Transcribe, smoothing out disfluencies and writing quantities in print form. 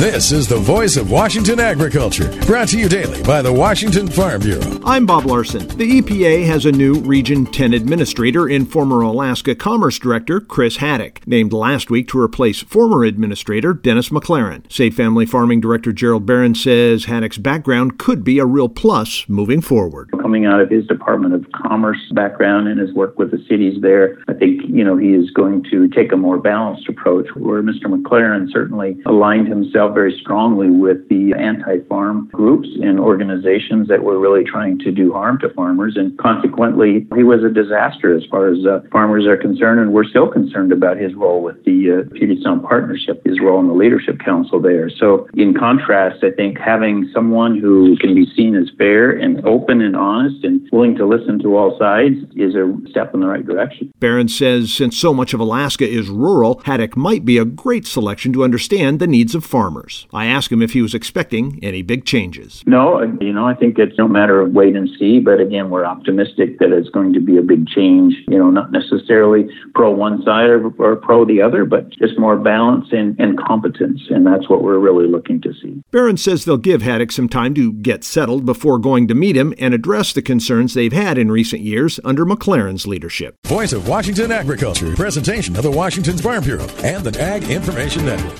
This is the Voice of Washington Agriculture, brought to you daily by the Washington Farm Bureau. I'm Bob Larson. The EPA has a new Region 10 administrator in former Alaska Commerce Director Chris Haddock, named last week to replace former Administrator Dennis McLaren. Safe Family Farming Director Gerald Barron says Haddock's background could be a real plus moving forward. Coming out of his Department of Commerce background and his work with the cities there, I think, he is going to take a more balanced approach, where Mr. McLaren certainly aligned himself very strongly with the anti-farm groups and organizations that were really trying to do harm to farmers. And consequently, he was a disaster as far as farmers are concerned. And we're still concerned about his role with the Puget Sound Partnership, his role in the Leadership Council there. So in contrast, I think having someone who can be seen as fair and open and honest and willing to listen to all sides is a step in the right direction. Barron says since so much of Alaska is rural, Haddock might be a great selection to understand the needs of farmers. I asked him if he was expecting any big changes. No, I think it's no matter of wait and see, but again, we're optimistic that it's going to be a big change, not necessarily pro one side or pro the other, but just more balance and competence, and that's what we're really looking to see. Barron says they'll give Haddock some time to get settled before going to meet him and address the concerns they've had in recent years under McLaren's leadership. Voice of Washington Agriculture, presentation of the Washington Farm Bureau and the Ag Information Network.